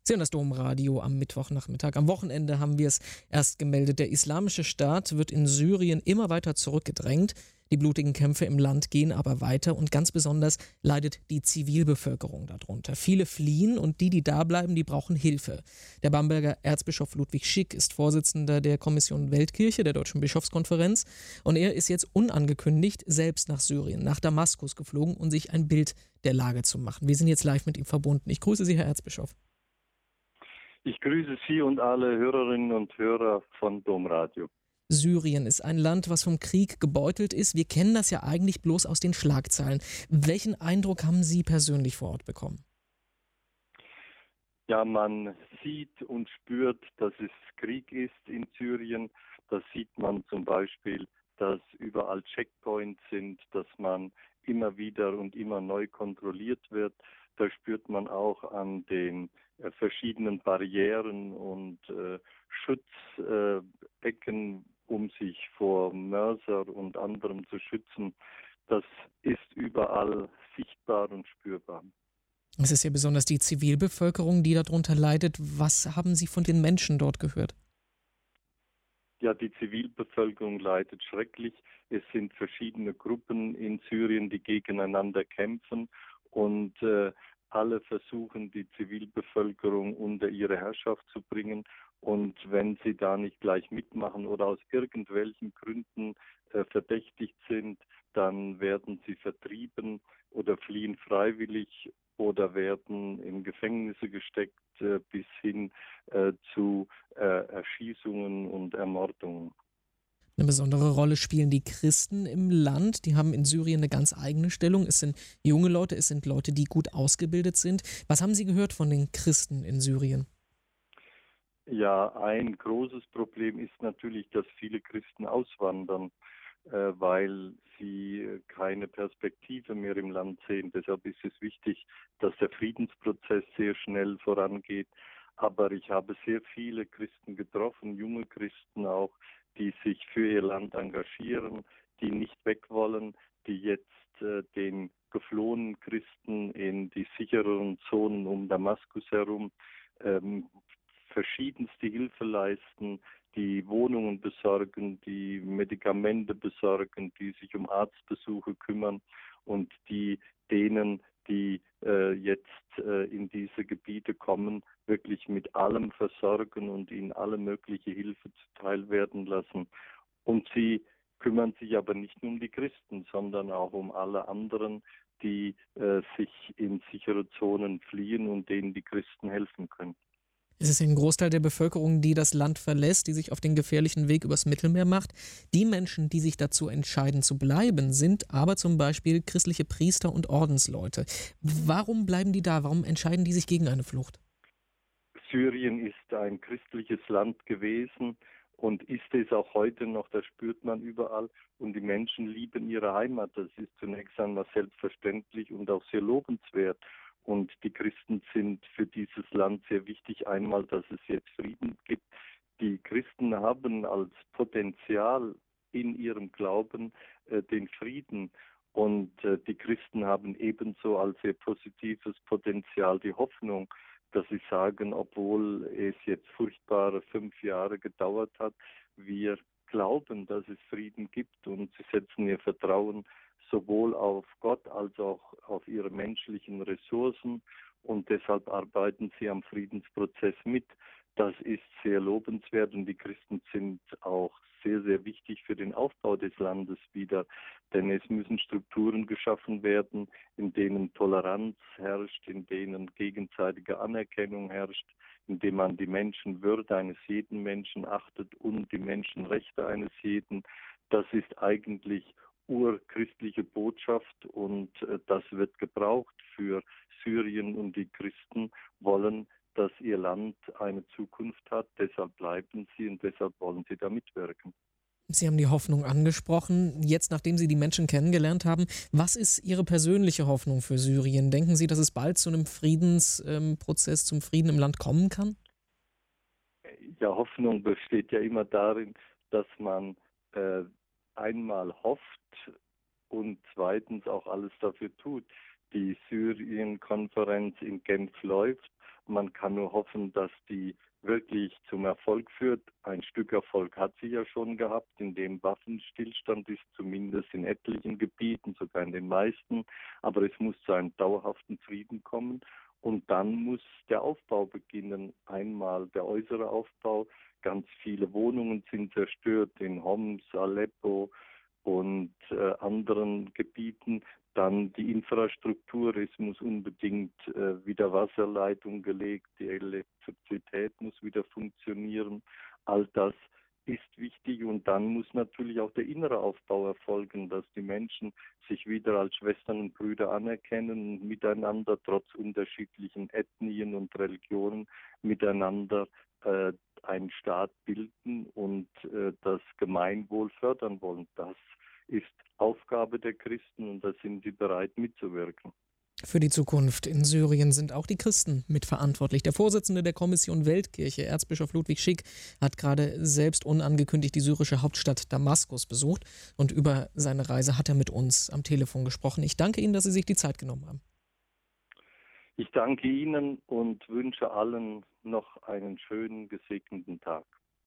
Sie hören das Domradio am Mittwochnachmittag. Am Wochenende haben wir es erst gemeldet. Der Islamische Staat wird in Syrien immer weiter zurückgedrängt. Die blutigen Kämpfe im Land gehen aber weiter und ganz besonders leidet die Zivilbevölkerung darunter. Viele fliehen und die da bleiben, die brauchen Hilfe. Der Bamberger Erzbischof Ludwig Schick ist Vorsitzender der Kommission Weltkirche der Deutschen Bischofskonferenz und er ist jetzt unangekündigt selbst nach Syrien, nach Damaskus geflogen, um sich ein Bild der Lage zu machen. Wir sind jetzt live mit ihm verbunden. Ich grüße Sie, Herr Erzbischof. Ich grüße Sie und alle Hörerinnen und Hörer von Domradio. Syrien ist ein Land, was vom Krieg gebeutelt ist. Wir kennen das ja eigentlich bloß aus den Schlagzeilen. Welchen Eindruck haben Sie persönlich vor Ort bekommen? Ja, man sieht und spürt, dass es Krieg ist in Syrien. Das sieht man zum Beispiel, dass überall Checkpoints sind, dass man immer wieder und immer neu kontrolliert wird. Da spürt man auch an den verschiedenen Barrieren und Schutzecken, um sich vor Mörser und anderem zu schützen. Das ist überall sichtbar und spürbar. Es ist ja besonders die Zivilbevölkerung, die darunter leidet. Was haben Sie von den Menschen dort gehört? Ja, die Zivilbevölkerung leidet schrecklich. Es sind verschiedene Gruppen in Syrien, die gegeneinander kämpfen und alle versuchen, die Zivilbevölkerung unter ihre Herrschaft zu bringen. Und wenn sie da nicht gleich mitmachen oder aus irgendwelchen Gründen verdächtigt sind, dann werden sie vertrieben oder fliehen freiwillig oder werden in Gefängnisse gesteckt bis hin zu Erschießungen und Ermordungen. Eine besondere Rolle spielen die Christen im Land. Die haben in Syrien eine ganz eigene Stellung. Es sind junge Leute, es sind Leute, die gut ausgebildet sind. Was haben Sie gehört von den Christen in Syrien? Ja, ein großes Problem ist natürlich, dass viele Christen auswandern, weil sie keine Perspektive mehr im Land sehen. Deshalb ist es wichtig, dass der Friedensprozess sehr schnell vorangeht. Aber ich habe sehr viele Christen getroffen, junge Christen auch, die sich für ihr Land engagieren, die nicht weg wollen, die jetzt den geflohenen Christen in die sichereren Zonen um Damaskus herum verschiedenste Hilfe leisten, die Wohnungen besorgen, die Medikamente besorgen, die sich um Arztbesuche kümmern und die denen, die jetzt in diese Gebiete kommen, wirklich mit allem versorgen und ihnen alle mögliche Hilfe zuteil werden lassen. Und sie kümmern sich aber nicht nur um die Christen, sondern auch um alle anderen, die sich in sichere Zonen fliehen und denen die Christen helfen können. Es ist ein Großteil der Bevölkerung, die das Land verlässt, die sich auf den gefährlichen Weg übers Mittelmeer macht. Die Menschen, die sich dazu entscheiden zu bleiben, sind aber zum Beispiel christliche Priester und Ordensleute. Warum bleiben die da? Warum entscheiden die sich gegen eine Flucht? Syrien ist ein christliches Land gewesen und ist es auch heute noch, das spürt man überall. Und die Menschen lieben ihre Heimat. Das ist zunächst einmal selbstverständlich und auch sehr lobenswert. Und die Christen sind für dieses Land sehr wichtig. Einmal, dass es jetzt Frieden gibt. Die Christen haben als Potenzial in ihrem Glauben den Frieden. Und die Christen haben ebenso als sehr positives Potenzial die Hoffnung, dass sie sagen, obwohl es jetzt furchtbare 5 Jahre gedauert hat, wir glauben, dass es Frieden gibt und sie setzen ihr Vertrauen sowohl auf Gott als auch auf ihre menschlichen Ressourcen und deshalb arbeiten sie am Friedensprozess mit. Das ist sehr lobenswert und die Christen sind auch sehr, sehr wichtig für den Aufbau des Landes wieder, denn es müssen Strukturen geschaffen werden, in denen Toleranz herrscht, in denen gegenseitige Anerkennung herrscht, in dem man die Menschenwürde eines jeden Menschen achtet und die Menschenrechte eines jeden. Das ist eigentlich urchristliche Botschaft und das wird gebraucht für Syrien und die Christen wollen, dass ihr Land eine Zukunft hat. Deshalb bleiben sie und deshalb wollen sie da mitwirken. Sie haben die Hoffnung angesprochen. Jetzt, nachdem Sie die Menschen kennengelernt haben, was ist Ihre persönliche Hoffnung für Syrien? Denken Sie, dass es bald zu einem Friedensprozess, zum Frieden im Land kommen kann? Ja, Hoffnung besteht ja immer darin, dass man einmal hofft und zweitens auch alles dafür tut. Die Syrien-Konferenz in Genf läuft Man kann nur hoffen, dass die wirklich zum Erfolg führt. Ein Stück Erfolg hat sie ja schon gehabt, indem Waffenstillstand ist, zumindest in etlichen Gebieten, sogar in den meisten. Aber es muss zu einem dauerhaften Frieden kommen. Und dann muss der Aufbau beginnen. Einmal der äußere Aufbau. Ganz viele Wohnungen sind zerstört in Homs, Aleppo und anderen Gebieten. Dann die Infrastruktur, es muss unbedingt wieder Wasserleitung gelegt, die Elektrizität muss wieder funktionieren. All das ist wichtig und dann muss natürlich auch der innere Aufbau erfolgen, dass die Menschen sich wieder als Schwestern und Brüder anerkennen und miteinander trotz unterschiedlichen Ethnien und Religionen miteinander einen Staat bilden und das Gemeinwohl fördern wollen. Das ist Aufgabe der Christen und da sind sie bereit mitzuwirken. Für die Zukunft in Syrien sind auch die Christen mitverantwortlich. Der Vorsitzende der Kommission Weltkirche, Erzbischof Ludwig Schick, hat gerade selbst unangekündigt die syrische Hauptstadt Damaskus besucht und über seine Reise hat er mit uns am Telefon gesprochen. Ich danke Ihnen, dass Sie sich die Zeit genommen haben. Ich danke Ihnen und wünsche allen noch einen schönen, gesegneten Tag.